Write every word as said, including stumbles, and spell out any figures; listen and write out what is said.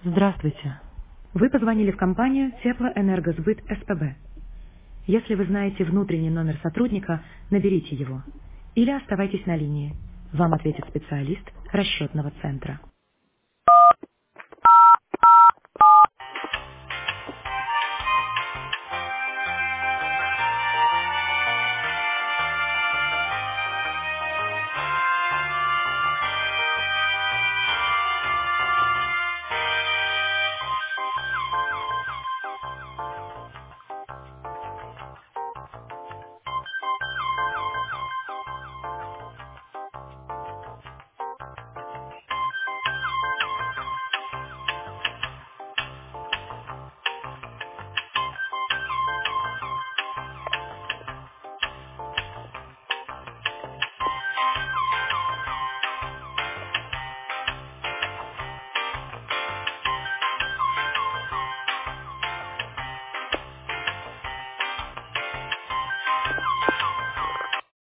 Здравствуйте. Вы позвонили в компанию Теплоэнергосбыт СПБ. Если вы знаете внутренний номер сотрудника, наберите его. Или оставайтесь на линии. Вам ответит специалист расчетного центра.